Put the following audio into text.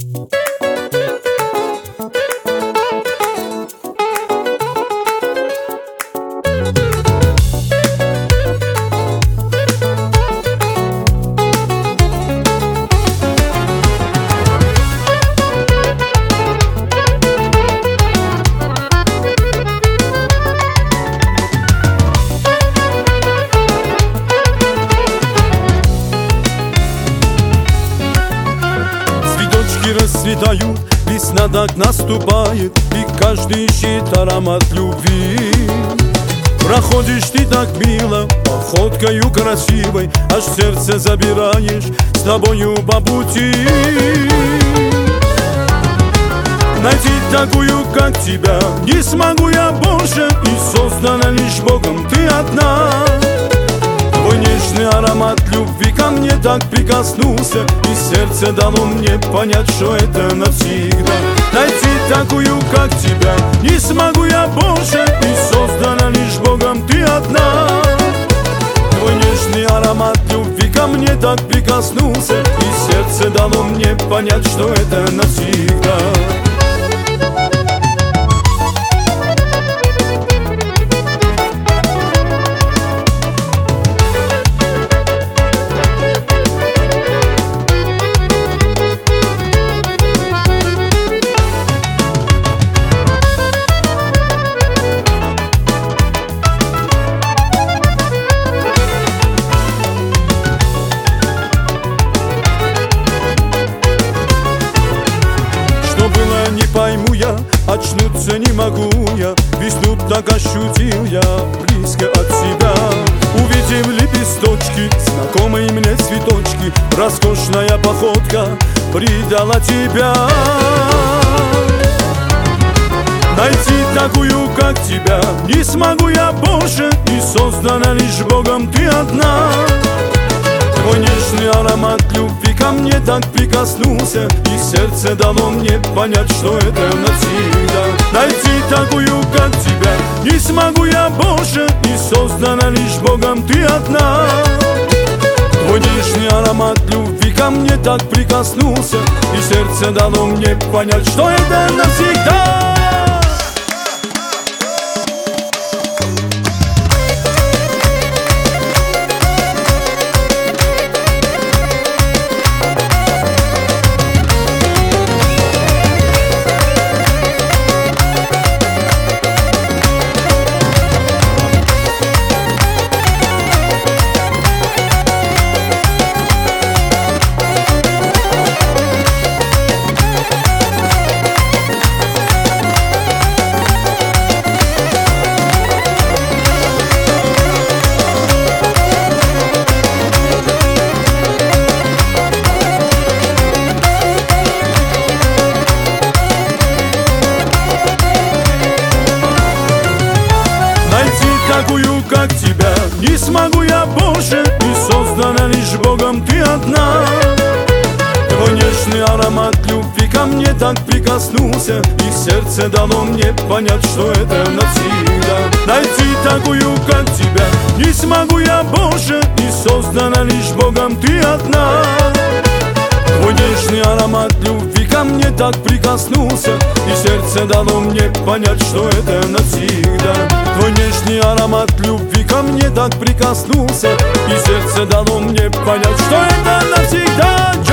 Расцветают, весна так наступает, и каждый ищет аромат любви. Проходишь ты так мило, походкою красивой, аж сердце забираешь с тобою по пути. Найти такую, как тебя, не смогу я больше, и создана лишь Богом ты одна. Твой нежный аромат любви ко мне так прикоснулся, и сердце дало мне понять, что это навсегда. Найти такую, как тебя, не смогу я больше, и создана лишь Богом ты одна. Твой нежный аромат любви ко мне так прикоснулся, и сердце дало мне понять, что это навсегда. Не пойму я, очнуться не могу я, ведь тут так ощутил я близко от себя. Увидев лепесточки, знакомые мне цветочки, роскошная походка предала тебя. Найти такую, как тебя, не смогу я больше, и создана лишь Богом ты одна. Твой нежный аромат любви ко мне так прикоснулся, и сердце дало мне понять, что это навсегда. Найти такую, как тебя, не смогу я больше, и создана лишь Богом ты одна. Твой нежный аромат любви ко мне так прикоснулся, и сердце дало мне понять, что это навсегда. Такую, как тебя, не смогу я больше, и создана лишь Богом ты одна. Твой нежный аромат любви ко мне так прикоснулся, и сердце дало мне понять, что это навсегда. Найти такую, как тебя, не смогу я больше, и создана лишь Богом ты одна. Твой нежный аромат любви ко мне так прикоснулся, и сердце дало мне понять, что это навсегда. Твой нежный аромат любви ко мне так прикоснулся, и сердце дало мне понять, что это навсегда.